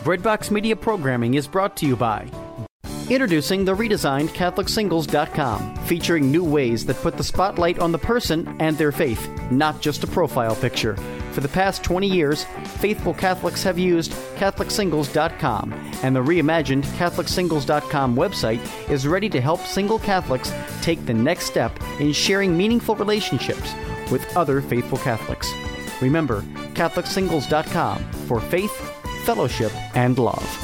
Breadbox Media programming is brought to you by introducing the redesigned CatholicSingles.com, featuring new ways that put the spotlight on the person and their faith, not just a profile picture. For the past 20 years, faithful Catholics have used CatholicSingles.com, and the reimagined CatholicSingles.com website is ready to help single Catholics take the next step in sharing meaningful relationships with other faithful Catholics. Remember, CatholicSingles.com for faith, fellowship, and love.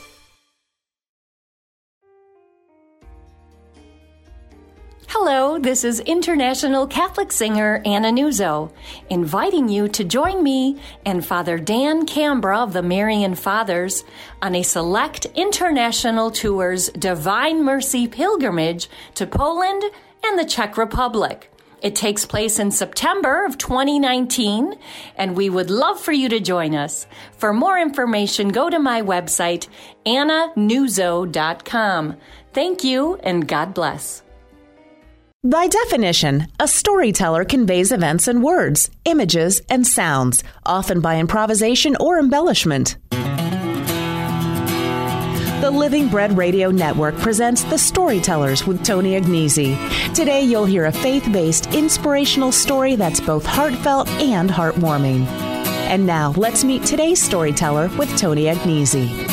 Hello, this is international Catholic singer Anna Nuzzo, inviting you to join me and Father Dan Cambra of the Marian Fathers on a select international tour's Divine Mercy pilgrimage to Poland and the Czech Republic. It takes place in September of 2019, and we would love for you to join us. For more information, go to my website, annanuzzo.com. Thank you, and God bless. By definition, a storyteller conveys events in words, images, and sounds, often by improvisation or embellishment. The Living Bread Radio Network presents The Storytellers with Tony Agnesi. Today you'll hear a faith-based, inspirational story that's both heartfelt and heartwarming. And now, let's meet today's storyteller with Tony Agnesi.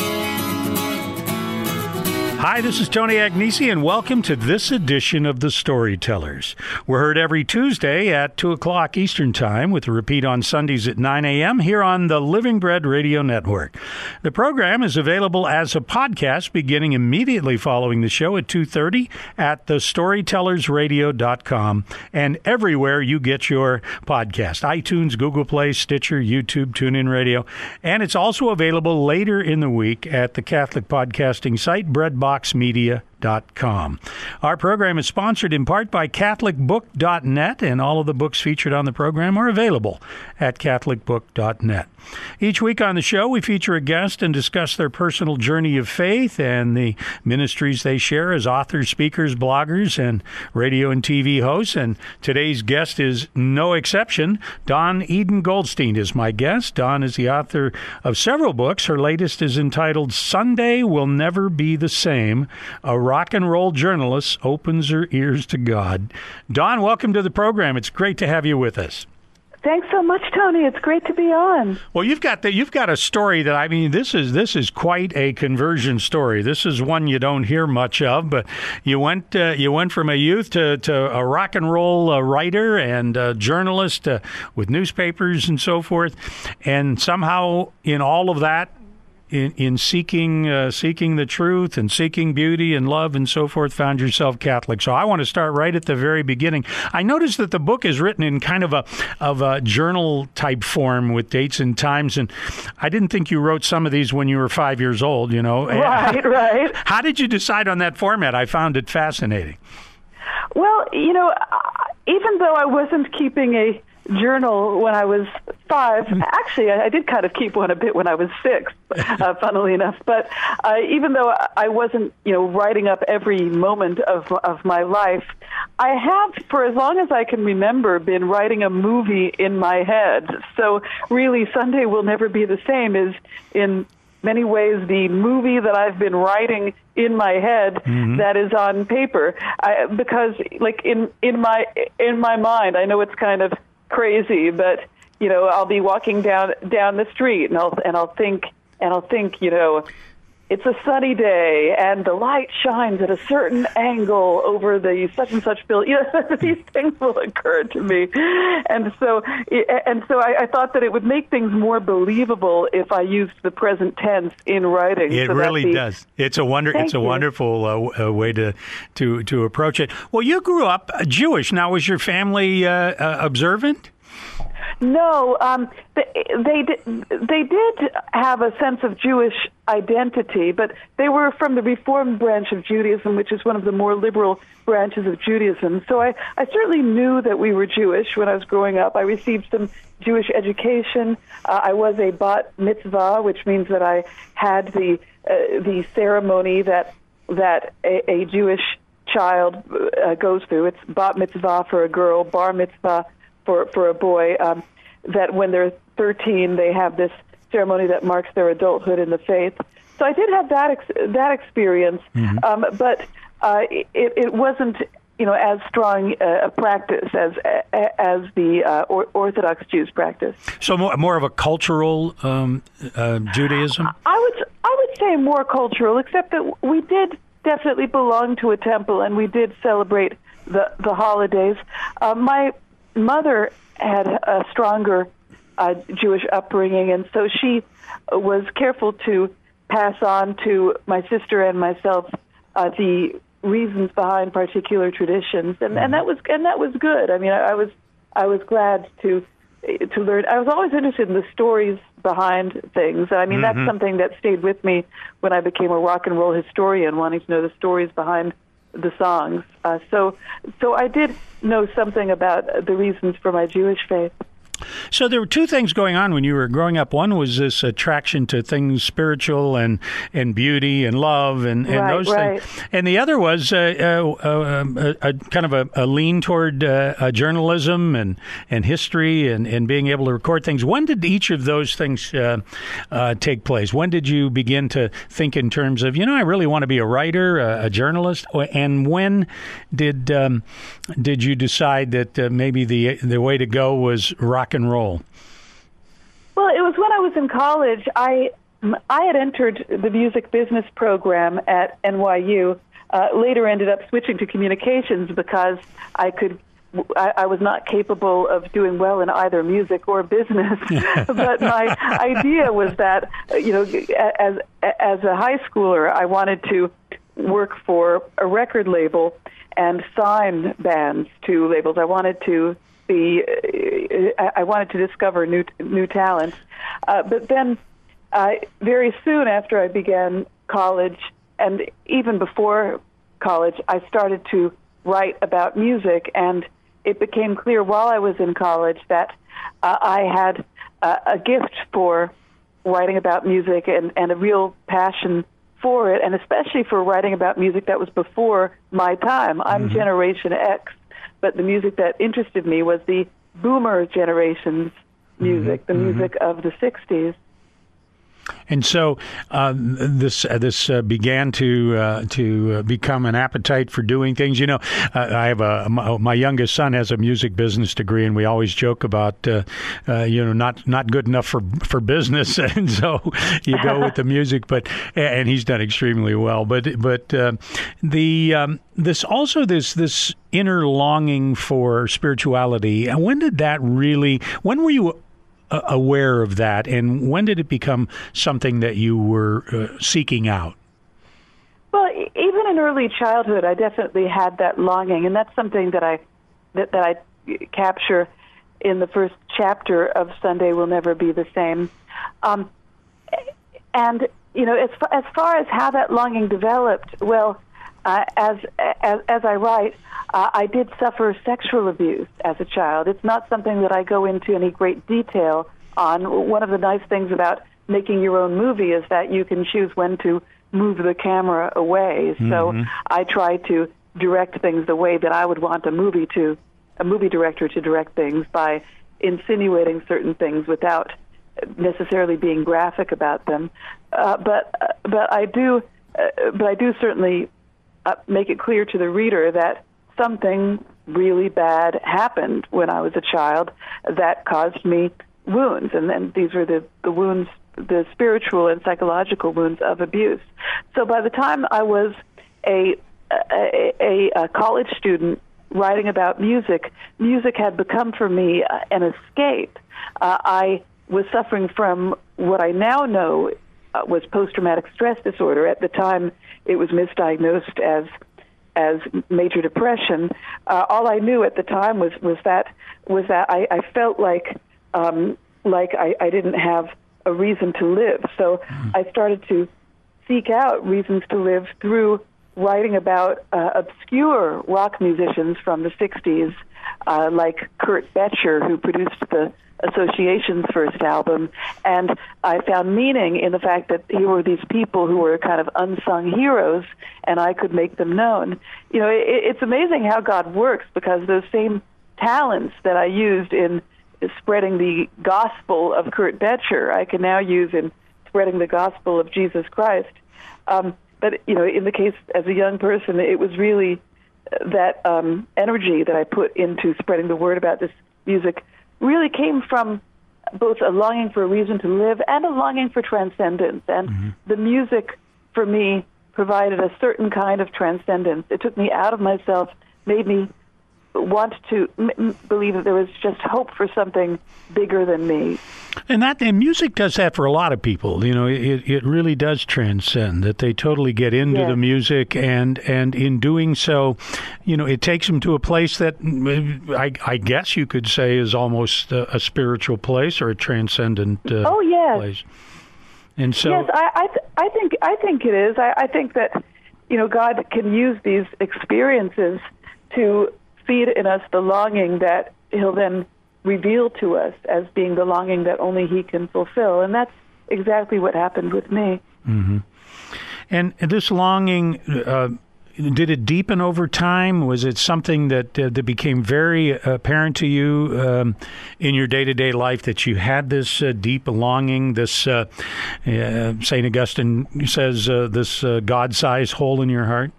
Hi, this is Tony Agnesi, and welcome to this edition of The Storytellers. We're heard every Tuesday at 2 o'clock Eastern Time, with a repeat on Sundays at 9 a.m. here on the Living Bread Radio Network. The program is available as a podcast beginning immediately following the show at 2:30 at thestorytellersradio.com and everywhere you get your podcast, iTunes, Google Play, Stitcher, YouTube, TuneIn Radio. And it's also available later in the week at the Catholic podcasting site, Breadboxmedia.com. Our program is sponsored in part by CatholicBook.net, and all of the books featured on the program are available at CatholicBook.net. Each week on the show, we feature a guest and discuss their personal journey of faith and the ministries they share as authors, speakers, bloggers, and radio and TV hosts. And today's guest is no exception. Dawn Eden Goldstein is my guest. Dawn is the author of several books. Her latest is entitled Sunday Will Never Be the Same. A rock and roll journalist opens her ears to God. Dawn, welcome to the program. It's great to have you with us. Thanks so much, Tony. It's great to be on. Well, you've got a story that, I mean, this is quite a conversion story. This is one you don't hear much of, but you went from a youth to a rock and roll writer and a journalist with newspapers and so forth, and somehow in all of that, in seeking the truth and seeking beauty and love and so forth, found yourself Catholic. So I want to start right at the very beginning. I noticed that the book is written in kind of a journal type form with dates and times, and I didn't think you wrote some of these when you were 5 years old. You know, right. How did you decide on that format? I found it fascinating. Well, you know, even though I wasn't keeping a journal when I was 5. Actually, I did kind of keep one a bit when I was 6, funnily enough. But even though I wasn't, writing up every moment of my life, I have, for as long as I can remember, been writing a movie in my head. So really, Sunday Will Never Be the Same is, in many ways, the movie that I've been writing in my head that is on paper. Because, like, in my mind, I know it's kind of crazy, but I'll be walking down the street and I'll think it's a sunny day and the light shines at a certain angle over the such and such building. These things will occur to me, and so I thought that it would make things more believable if I used the present tense in writing. It really does. It's a wonderful way to approach it. Well, you grew up Jewish. Now, was your family observant? No, they did have a sense of Jewish identity, but they were from the Reformed branch of Judaism, which is one of the more liberal branches of Judaism. So I certainly knew that we were Jewish when I was growing up. I received some Jewish education. I was a bat mitzvah, which means that I had the ceremony that a Jewish child goes through. It's bat mitzvah for a girl, bar mitzvah for a boy, that when they're 13, they have this ceremony that marks their adulthood in the faith. So I did have that experience, but it wasn't, as strong a practice as the Orthodox Jews practice. So more of a cultural Judaism? I would say more cultural, except that we did definitely belong to a temple, and we did celebrate the holidays. My mother had a stronger Jewish upbringing, and so she was careful to pass on to my sister and myself the reasons behind particular traditions, and that was good. I mean, I was glad to learn. I was always interested in the stories behind things. I mean, that's something that stayed with me when I became a rock and roll historian, wanting to know the stories behind the songs. So I did know something about the reasons for my Jewish faith. So there were two things going on when you were growing up. One was this attraction to things spiritual and beauty and love and those things. And the other was a kind of a lean toward journalism and history and being able to record things. When did each of those things take place? When did you begin to think in terms of, I really want to be a writer, a journalist? And when did you decide that maybe the way to go was rock and roll? Well, it was when I was in college. I had entered the music business program at NYU. Later ended up switching to communications because I was not capable of doing well in either music or business. But my idea was that, as a high schooler, I wanted to work for a record label and sign bands to labels. I wanted to discover new talent. But then very soon after I began college, and even before college, I started to write about music, and it became clear while I was in college that I had a gift for writing about music and a real passion for it, and especially for writing about music that was before my time. I'm Generation X. But the music that interested me was the boomer generation's music, the music of the 60s. And so this began to become an appetite for doing things. I have my youngest son has a music business degree, and we always joke about not good enough for business, and so you go with the music. And he's done extremely well. But this inner longing for spirituality. When did that really? When were you aware of that, and when did it become something that you were seeking out? Well, even in early childhood, I definitely had that longing, and that's something that I capture in the first chapter of Sunday Will Never Be the Same. And as far as how that longing developed, well, as I write, I did suffer sexual abuse as a child. It's not something that I go into any great detail on. One of the nice things about making your own movie is that you can choose when to move the camera away. So I try to direct things the way that I would want a movie director to direct things, by insinuating certain things without necessarily being graphic about them. But I do certainly make it clear to the reader that something really bad happened when I was a child that caused me wounds, and then these were the wounds, the spiritual and psychological wounds of abuse. So by the time I was a college student writing about music had become for me an escape. I was suffering from what I now know was post-traumatic stress disorder. At the time, it was misdiagnosed as major depression. All I knew at the time was that I felt like I didn't have a reason to live. So I started to seek out reasons to live through writing about obscure rock musicians from the 60s, like Kurt Becher, who produced the Association's first album, and I found meaning in the fact that here were these people who were kind of unsung heroes, and I could make them known. It's amazing how God works, because those same talents that I used in spreading the gospel of Kurt Boettcher, I can now use in spreading the gospel of Jesus Christ. But, in the case as a young person, it was really that energy that I put into spreading the word about this music really came from both a longing for a reason to live and a longing for transcendence. And the music, for me, provided a certain kind of transcendence. It took me out of myself, made me want to believe that there was just hope for something bigger than me. And music does that for a lot of people. It really does transcend, that they totally get into the music, and in doing so, it takes them to a place that I guess you could say is almost a spiritual place or a transcendent place. And so, yes, I think it is. I think that God can use these experiences to feed in us the longing that He'll then reveal to us as being the longing that only He can fulfill. And that's exactly what happened with me. Mm-hmm. And this longing, did it deepen over time? Was it something that became very apparent to you in your day-to-day life, that you had this deep longing, this, St. Augustine says, this God-sized hole in your heart?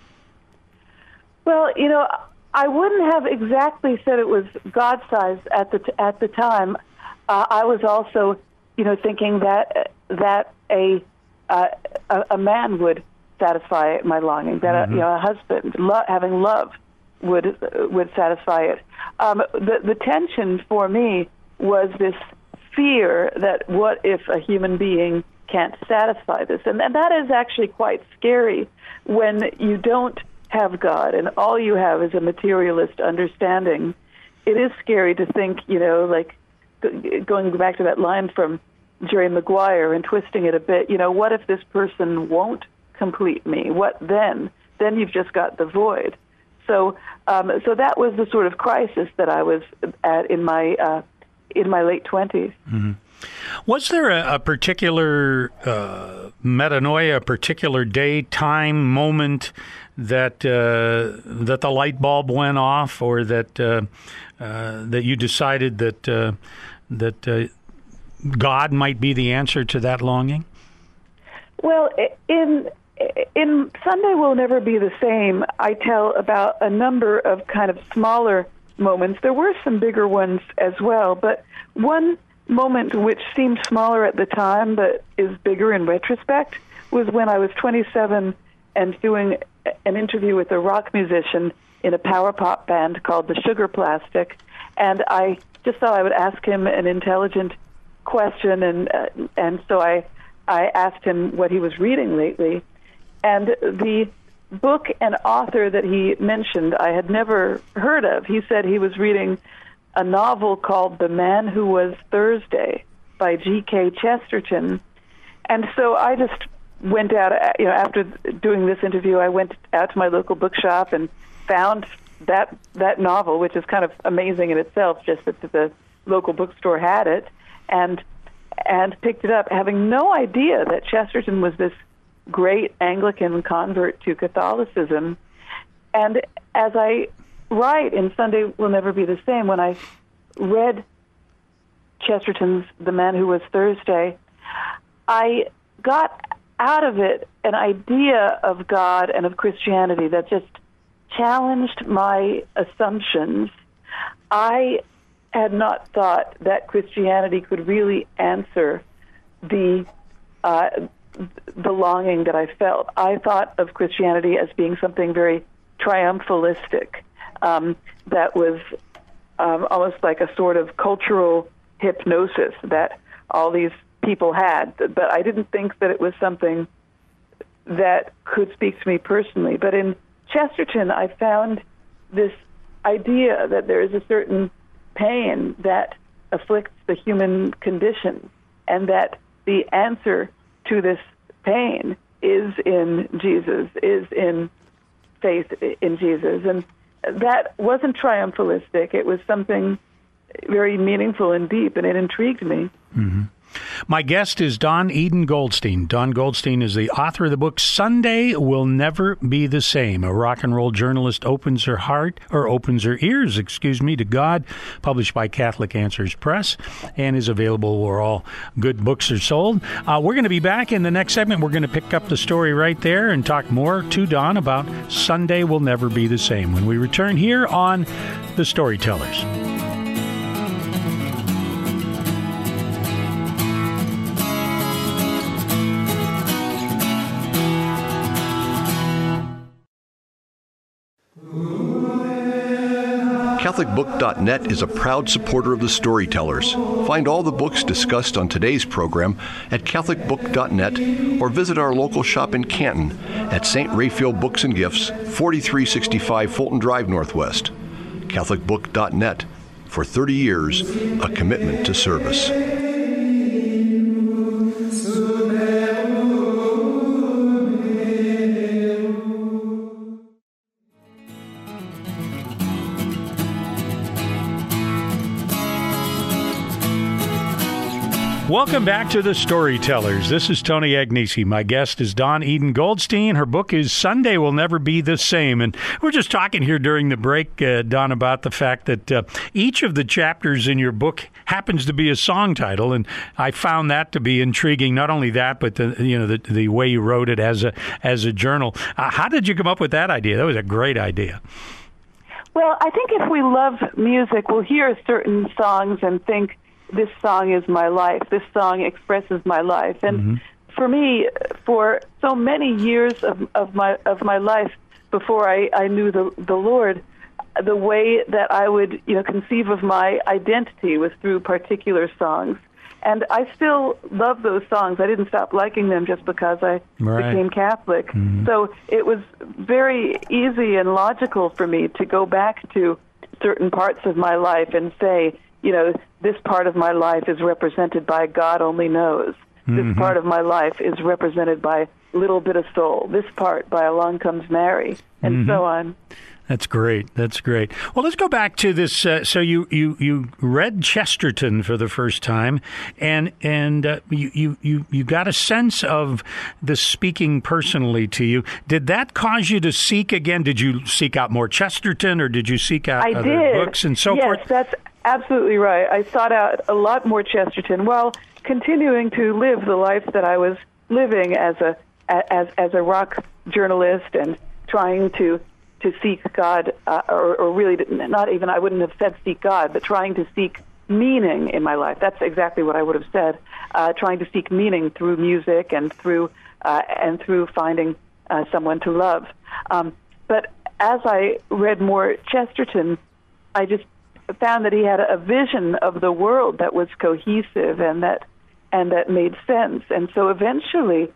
Well, I wouldn't have exactly said it was God-sized at the time. I was also, thinking that a man would satisfy my longing, that a husband having love would satisfy it. The tension for me was this fear that what if a human being can't satisfy this, and that is actually quite scary when you don't have God and all you have is a materialist understanding. It is scary to think, like going back to that line from Jerry Maguire and twisting it a bit, what if this person won't complete me? What then? Then you've just got the void. So that was the sort of crisis that I was at in my late 20s. Mm-hmm. Was there a particular metanoia, a particular day, time, moment that the light bulb went off, or that you decided that God might be the answer to that longing? Well, in Sunday Will Never Be the Same, I tell about a number of kind of smaller moments. There were some bigger ones as well, but one moment which seemed smaller at the time but is bigger in retrospect was when I was 27 and doing an interview with a rock musician in a power pop band called the Sugar Plastic, and I just thought I would ask him an intelligent question, and so I asked him what he was reading lately, and the book and author that he mentioned I had never heard of. He said he was reading a novel called The Man Who Was Thursday by G.K. Chesterton, and so I just went out, after doing this interview, I went out to my local bookshop and found that novel, which is kind of amazing in itself, just that the local bookstore had it, and picked it up, having no idea that Chesterton was this great Anglican convert to Catholicism. And as I write in Sunday Will Never Be the Same, when I read Chesterton's The Man Who Was Thursday, I got out of it an idea of God and of Christianity that just challenged my assumptions. I had not thought that Christianity could really answer the longing that I felt. I thought of Christianity as being something very triumphalistic, that was almost like a sort of cultural hypnosis that all these people had. But I didn't think that it was something that could speak to me personally. But in Chesterton, I found this idea that there is a certain pain that afflicts the human condition, and that the answer to this pain is in Jesus, is in faith in Jesus. And that wasn't triumphalistic. It was something very meaningful and deep, and it intrigued me. Mm-hmm. My guest is Dawn Eden Goldstein. Dawn Goldstein is the author of the book Sunday Will Never Be the Same. A rock and roll journalist opens her ears, to God, published by Catholic Answers Press, and is available where all good books are sold. We're going to be back in the next segment. We're going to pick up the story right there and talk more to Dawn about Sunday Will Never Be the Same when we return here on The Storytellers. CatholicBook.net is a proud supporter of the Storytellers. Find all the books discussed on today's program at CatholicBook.net or visit our local shop in Canton at St. Raphael Books and Gifts, 4365 Fulton Drive Northwest. CatholicBook.net. For 30 years, a commitment to service. Welcome back to The Storytellers. This is Tony Agnesi. My guest is Dawn Eden Goldstein. Her book is Sunday Will Never Be the Same. And we're just talking here during the break, Dawn, about the fact that each of the chapters in your book happens to be a song title. And I found that to be intriguing. Not only that, but the way you wrote it as a journal. How did you come up with that idea? That was a great idea. Well, I think if we love music, we'll hear certain songs and think, this song is my life. This song expresses my life. And for me, for so many years of my life before I knew the Lord, the way that I would conceive of my identity was through particular songs. And I still love those songs. I didn't stop liking them just because I became Catholic. So it was very easy and logical for me to go back to certain parts of my life and say, this part of my life is represented by God Only Knows. This part of my life is represented by Little Bit of Soul. This part by Along Comes Mary, and so on. That's great. That's great. Well, let's go back to this. So you read Chesterton for the first time, and you got a sense of the speaking personally to you. Did that cause you to seek again? Did you seek out more Chesterton, or did you seek out other books and so forth? Yes, that's absolutely right. I sought out a lot more Chesterton while continuing to live the life that I was living as a rock journalist and trying to seek God, or really not even, I wouldn't have said seek God, but trying to seek meaning in my life. That's exactly what I would have said. Trying to seek meaning through music and through finding someone to love. But as I read more Chesterton, I just found that he had a vision of the world that was cohesive and that made sense. And so eventually,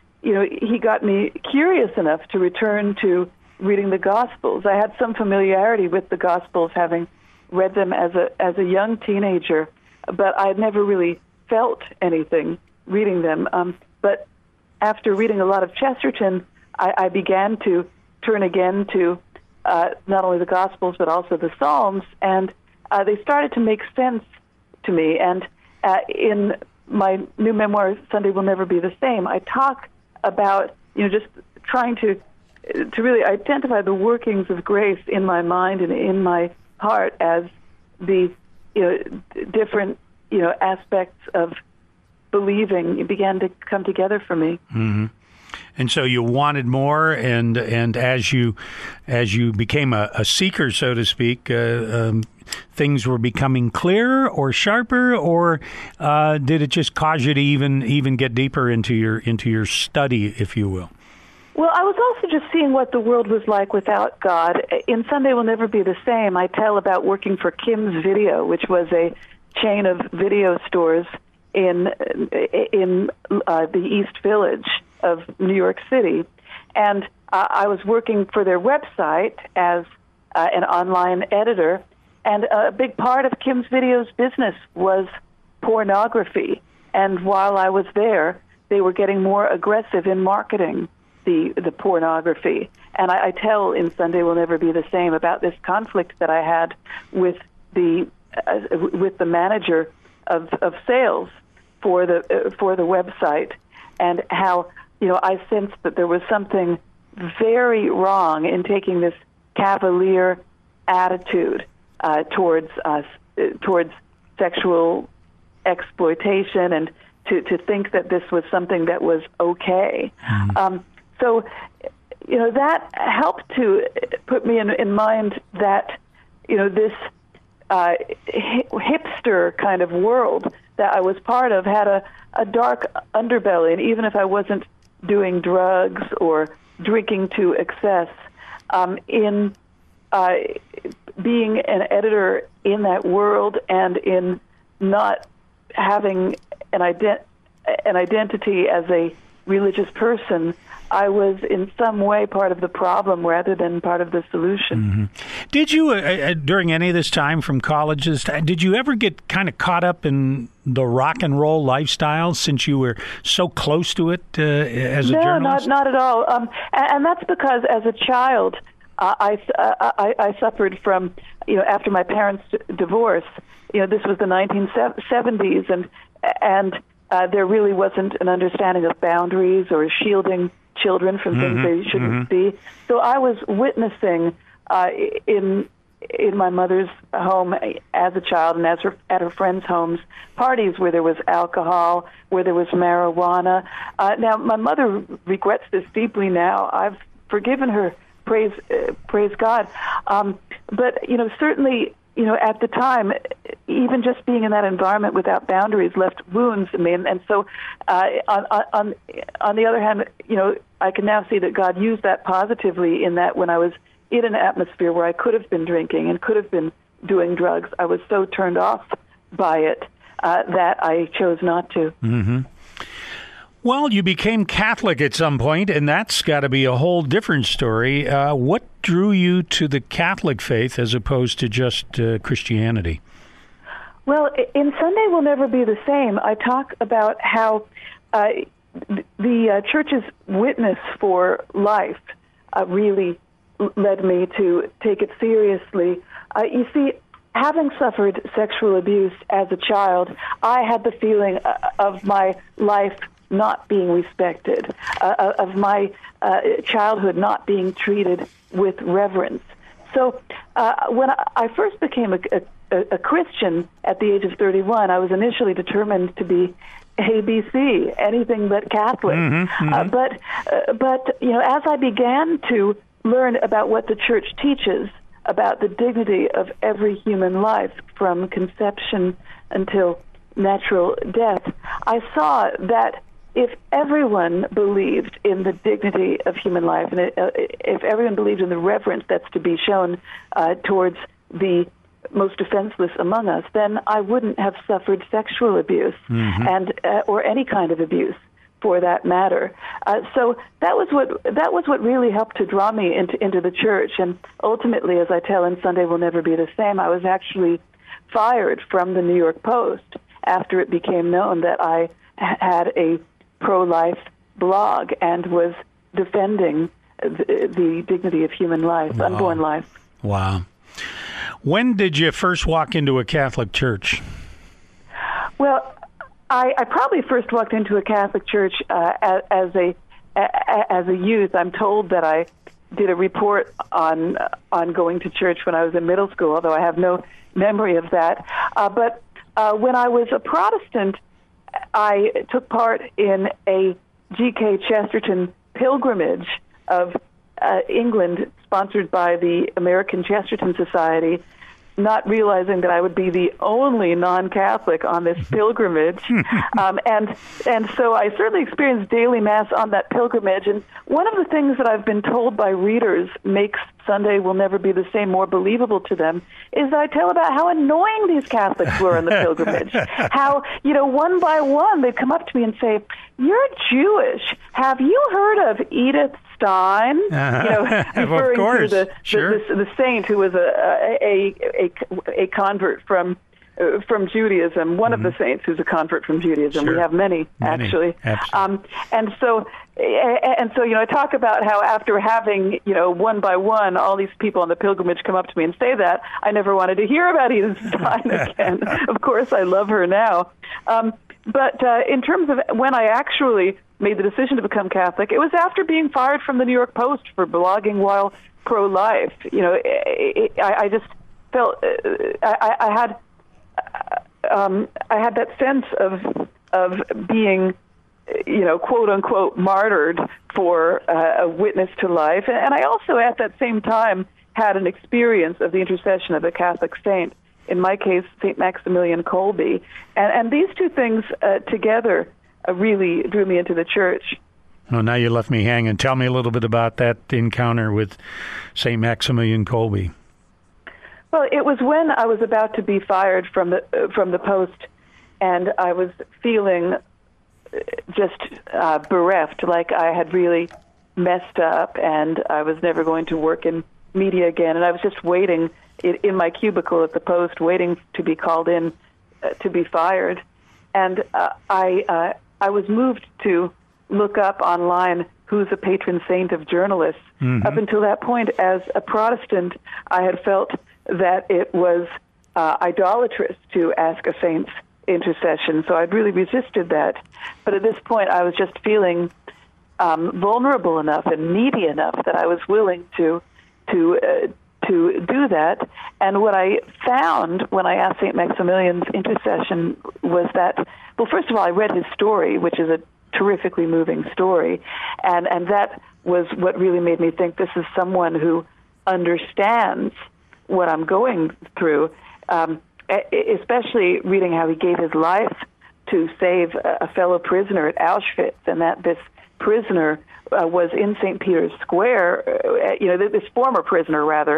he got me curious enough to return to reading the Gospels. I had some familiarity with the Gospels, having read them as a young teenager, but I had never really felt anything reading them. But after reading a lot of Chesterton, I began to turn again to not only the Gospels but also the Psalms, and they started to make sense to me. And in my new memoir, Sunday Will Never Be the Same, I talk about just trying to really identify the workings of grace in my mind and in my heart as the different aspects of believing began to come together for me. And so you wanted more, and as you became a seeker, so to speak, things were becoming clearer or sharper, or did it just cause you to even get deeper into your study, if you will? Well, I was also just seeing what the world was like without God. In Sunday Will Never Be the Same, I tell about working for Kim's Video, which was a chain of video stores in the East Village of New York City. And I was working for their website as an online editor, and a big part of Kim's Video's business was pornography. And while I was there, they were getting more aggressive in marketing the pornography. And I tell in Sunday Will Never Be the Same about this conflict that I had with the manager of sales for the website, and how I sensed that there was something very wrong in taking this cavalier attitude towards sexual exploitation, and to think that this was something that was okay. So that helped to put me in mind that this hipster kind of world that I was part of had a dark underbelly, and even if I wasn't doing drugs or drinking to excess, in being an editor in that world and in not having an identity as a religious person, I was in some way part of the problem rather than part of the solution. Did you, during any of this time from colleges, did you ever get kind of caught up in the rock and roll lifestyle since you were so close to it as a journalist? No, not at all. And that's because as a child, I suffered from, after my parents' divorce, this was the 1970s, and there really wasn't an understanding of boundaries or shielding children from things they shouldn't see. So I was witnessing in my mother's home as a child, and at her friends' homes, parties where there was alcohol, where there was marijuana. Now, my mother regrets this deeply now. I've forgiven her, praise God. But, certainly, at the time, even just being in that environment without boundaries left wounds in me. And so, on the other hand, I can now see that God used that positively in that when I was in an atmosphere where I could have been drinking and could have been doing drugs, I was so turned off by it that I chose not to. Well, you became Catholic at some point, and that's got to be a whole different story. What drew you to the Catholic faith as opposed to just Christianity? Well, in Sunday Will Never Be the Same, I talk about how the Church's witness for life really led me to take it seriously. You see, having suffered sexual abuse as a child, I had the feeling of my life not being respected, of my childhood not being treated with reverence. So when I first became a Christian at the age of 31, I was initially determined to be ABC, anything but Catholic. But as I began to learn about what the Church teaches about the dignity of every human life from conception until natural death, I saw that if everyone believed in the dignity of human life, and if everyone believed in the reverence that's to be shown towards the most defenseless among us, then I wouldn't have suffered sexual abuse and or any kind of abuse, for that matter. So that was what really helped to draw me into the Church. And ultimately, as I tell in Sunday Will Never Be the Same, I was actually fired from the New York Post after it became known that I had a pro-life blog and was defending the dignity of human life, unborn life. Wow. When did you first walk into a Catholic church? Well, I probably first walked into a Catholic church as a youth. I'm told that I did a report on going to church when I was in middle school, although I have no memory of that. But when I was a Protestant, I took part in a G.K. Chesterton pilgrimage of England, sponsored by the American Chesterton Society, not realizing that I would be the only non-Catholic on this pilgrimage. And so I certainly experienced daily Mass on that pilgrimage. And one of the things that I've been told by readers makes Sunday Will Never Be the Same more believable to them is I tell about how annoying these Catholics were on the pilgrimage. How, one by one, they'd come up to me and say, "You're Jewish. Have you heard of Edith Stein?" Referring to the saint who was a convert from Judaism, one of the saints who's a convert from Judaism. We have many. Actually. And so I talk about how after having, one by one, all these people on the pilgrimage come up to me and say that, I never wanted to hear about Edith Stein again. Of course, I love her now. But in terms of when I actually made the decision to become Catholic, it was after being fired from the New York Post for blogging while pro-life. You know, I just felt I had that sense of being, you know, quote unquote martyred for a witness to life, and I also at that same time had an experience of the intercession of a Catholic saint. In my case, St. Maximilian Kolbe. And these two things together really drew me into the church. Well, now you left me hanging. Tell me a little bit about that encounter with St. Maximilian Kolbe. Well, it was when I was about to be fired from the Post, and I was feeling just bereft, like I had really messed up, and I was never going to work in media again. And I was just waiting in my cubicle at the Post, waiting to be called in to be fired. And I was moved to look up online who's a patron saint of journalists. Mm-hmm. Up until that point, as a Protestant, I had felt that it was idolatrous to ask a saint's intercession, so I'd really resisted that. But at this point, I was just feeling vulnerable enough and needy enough that I was willing to do that. And what I found when I asked St. Maximilian's intercession was that, well, first of all, I read his story, which is a terrifically moving story, and that was what really made me think this is someone who understands what I'm going through, especially reading how he gave his life to save a fellow prisoner at Auschwitz, and that this prisoner was in St. Peter's Square, you know, this former prisoner, rather,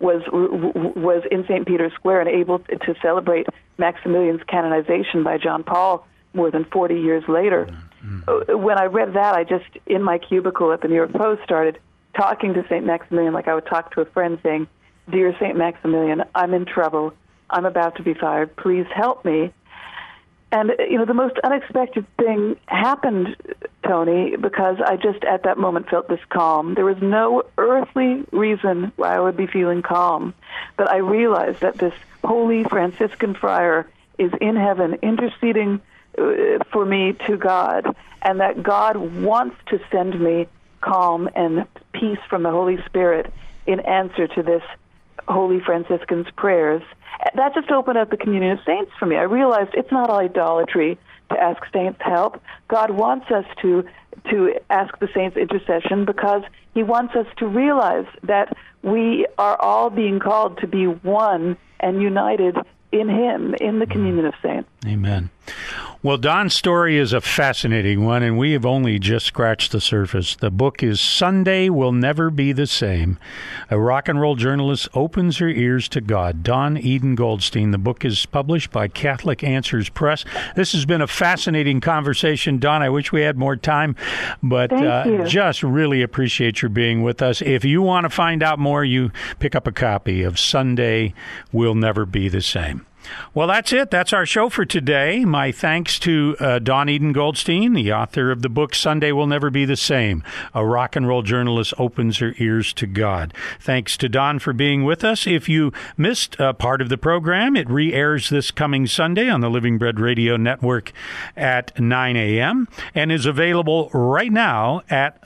was in St. Peter's Square and able to celebrate Maximilian's canonization by John Paul more than 40 years later. Mm-hmm. When I read that, I just, in my cubicle at the New York Post, started talking to St. Maximilian like I would talk to a friend, saying, "Dear St. Maximilian, I'm in trouble. I'm about to be fired. Please help me." And, you know, the most unexpected thing happened, Tony, because I just at that moment felt this calm. There was no earthly reason why I would be feeling calm, but I realized that this holy Franciscan friar is in heaven interceding for me to God, and that God wants to send me calm and peace from the Holy Spirit in answer to this Holy Franciscan's prayers. That just opened up the communion of saints for me. I realized it's not idolatry to ask saints' help. God wants us to ask the saints' intercession because he wants us to realize that we are all being called to be one and united in him, in the communion of saints. Amen. Well, Don's story is a fascinating one, and we have only just scratched the surface. The book is Sunday Will Never Be the Same. A rock and roll journalist opens her ears to God. Dawn Eden Goldstein. The book is published by Catholic Answers Press. This has been a fascinating conversation. Dawn, I wish we had more time, but just really appreciate your being with us. If you want to find out more, you pick up a copy of Sunday Will Never Be the Same. Well, that's it. That's our show for today. My thanks to Dawn Eden Goldstein, the author of the book Sunday Will Never Be the Same. A rock and roll journalist opens her ears to God. Thanks to Dawn for being with us. If you missed part of the program, it re-airs this coming Sunday on the Living Bread Radio Network at 9 a.m. and is available right now at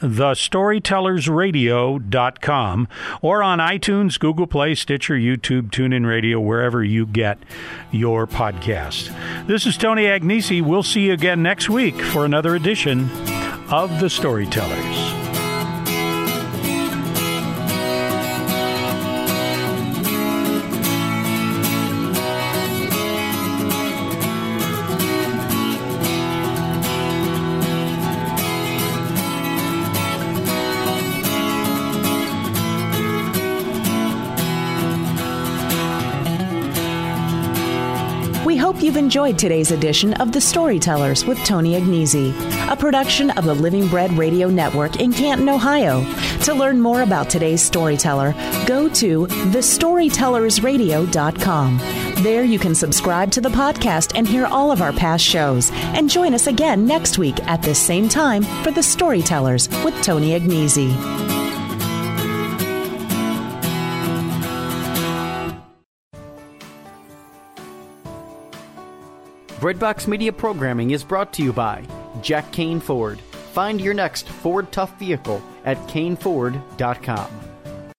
thestorytellersradio.com or on iTunes, Google Play, Stitcher, YouTube, TuneIn Radio, wherever you get your podcast. This is Tony Agnesi. We'll see you again next week for another edition of The Storytellers. We hope you've enjoyed today's edition of The Storytellers with Tony Agnesi, a production of the Living Bread Radio Network in Canton, Ohio. To learn more about today's storyteller, go to thestorytellersradio.com. There you can subscribe to the podcast and hear all of our past shows. And join us again next week at this same time for The Storytellers with Tony Agnesi. Breadbox Media programming is brought to you by Jack Kane Ford. Find your next Ford Tough vehicle at caneford.com.